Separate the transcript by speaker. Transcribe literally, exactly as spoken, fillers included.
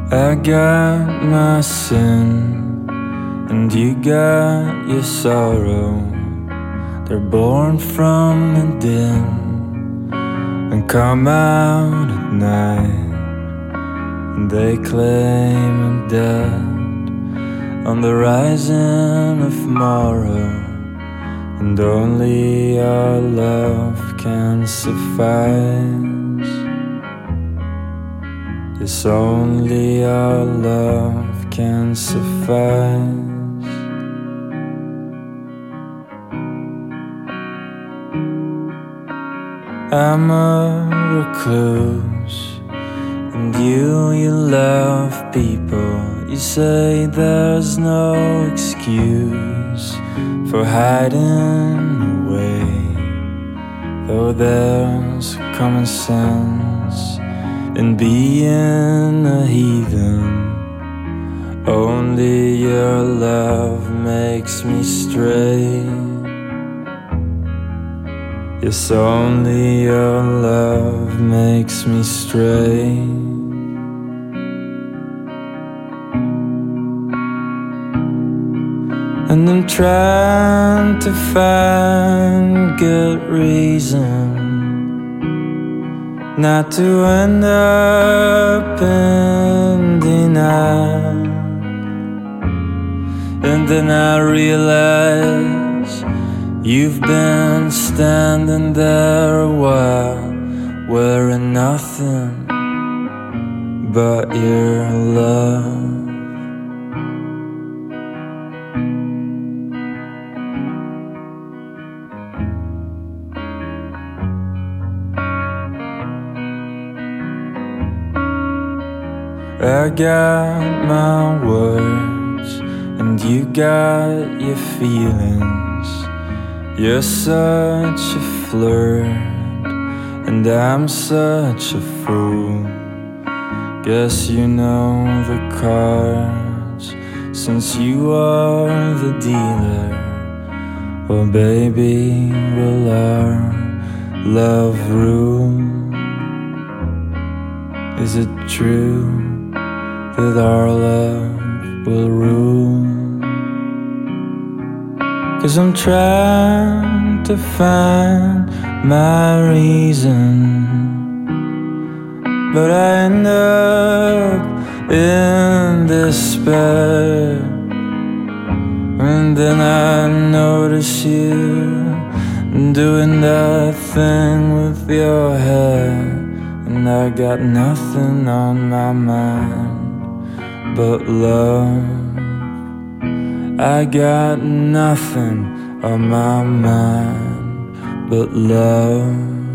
Speaker 1: I got my sin, and you got your sorrow. They're born from within and come out at night, and they claim a dead on the rising of tomorrow. And only our love can suffice. Yes, only our love can suffice. I'm a recluse, and you, you love people. You say there's no excuse for hiding away, though there's common sense in being a heathen. Only your love makes me stray. Yes, only your love makes me stray. And I'm trying to find good reason not to end up in denial. And then I realize you've been standing there a while, wearing nothing but your love. I got my words, and you got your feelings. You're such a flirt, and I'm such a fool. Guess you know the cards, since you are the dealer. Well, baby, will our love rule? Is it true that our love will rule? 'Cause I'm trying to find my reason, but I end up in despair. And then I notice you doing that thing with your hair, and I got nothing on my mind but love. I got nothing on my mind but love.